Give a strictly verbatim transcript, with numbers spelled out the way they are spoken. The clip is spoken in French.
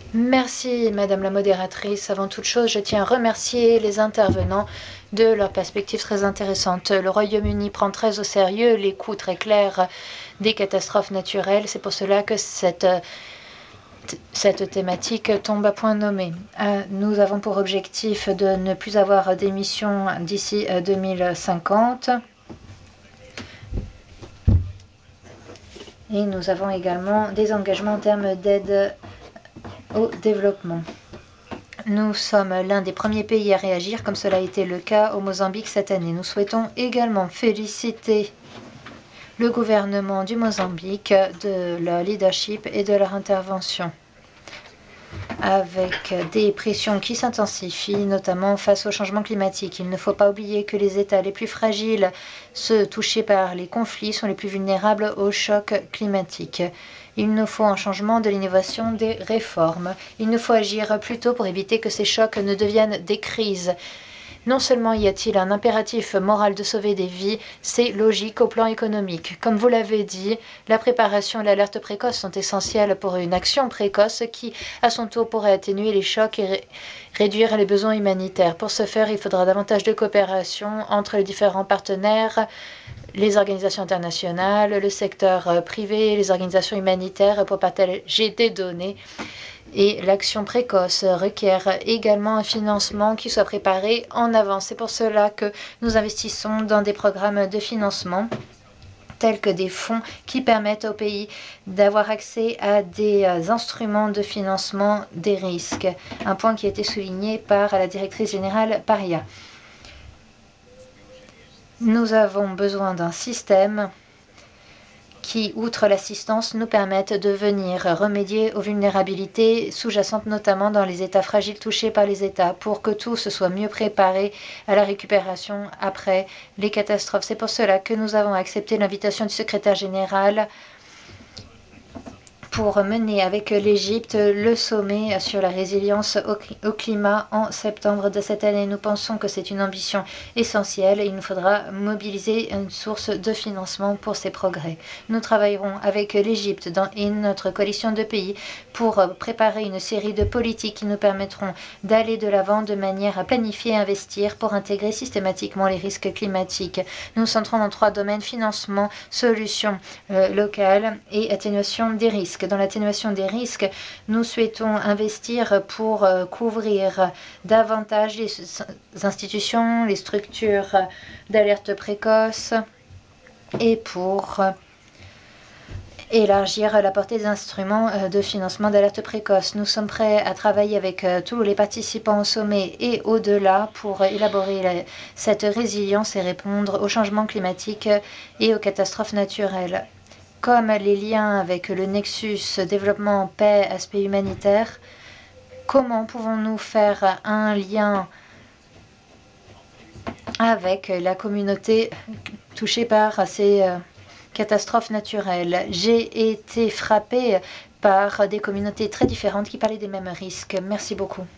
Merci, Madame la modératrice. Avant toute chose, je tiens à remercier les intervenants de leurs perspectives très intéressantes. Le Royaume-Uni prend très au sérieux les coûts très clairs des catastrophes naturelles. C'est pour cela que cette, cette thématique tombe à point nommé. Euh, nous avons pour objectif de ne plus avoir d'émissions d'ici deux mille cinquante. Et nous avons également des engagements en termes d'aide au développement. Nous sommes l'un des premiers pays à réagir, comme cela a été le cas au Mozambique cette année. Nous souhaitons également féliciter le gouvernement du Mozambique de leur leadership et de leur intervention, avec des pressions qui s'intensifient, notamment face au changement climatique. Il ne faut pas oublier que les États les plus fragiles, ceux touchés par les conflits, sont les plus vulnérables au choc climatique. Il nous faut un changement de l'innovation des réformes. Il nous faut agir plus tôt pour éviter que ces chocs ne deviennent des crises. Non seulement y a-t-il un impératif moral de sauver des vies, c'est logique au plan économique. Comme vous l'avez dit, la préparation et l'alerte précoce sont essentielles pour une action précoce qui, à son tour, pourrait atténuer les chocs et ré réduire les besoins humanitaires. Pour ce faire, il faudra davantage de coopération entre les différents partenaires, les organisations internationales, le secteur privé, les organisations humanitaires pour partager des données. Et l'action précoce requiert également un financement qui soit préparé en avance. C'est pour cela que nous investissons dans des programmes de financement tels que des fonds qui permettent au pays d'avoir accès à des instruments de financement des risques, un point qui a été souligné par la directrice générale Paria. Nous avons besoin d'un système qui, outre l'assistance, nous permettent de venir remédier aux vulnérabilités sous-jacentes, notamment dans les États fragiles touchés par les États, pour que tout se soit mieux préparé à la récupération après les catastrophes. C'est pour cela que nous avons accepté l'invitation du secrétaire général pour mener avec l'Égypte le sommet sur la résilience au, au climat en septembre de cette année. Nous pensons que c'est une ambition essentielle et il nous faudra mobiliser une source de financement pour ces progrès. Nous travaillerons avec l'Égypte et notre coalition de pays pour préparer une série de politiques qui nous permettront d'aller de l'avant de manière à planifier et investir pour intégrer systématiquement les risques climatiques. Nous nous centrons dans trois domaines: financement, solutions euh, locales et atténuation des risques. Dans l'atténuation des risques, nous souhaitons investir pour euh, couvrir davantage les institutions, les structures d'alerte précoce et pour euh, élargir la portée des instruments de financement d'alerte précoce. Nous sommes prêts à travailler avec tous les participants au sommet et au-delà pour élaborer la, cette résilience et répondre aux changements climatiques et aux catastrophes naturelles. Comme les liens avec le nexus développement, paix, aspect humanitaire, comment pouvons-nous faire un lien avec la communauté touchée par ces euh, catastrophes naturelles? J'ai été frappée par des communautés très différentes qui parlaient des mêmes risques. Merci beaucoup.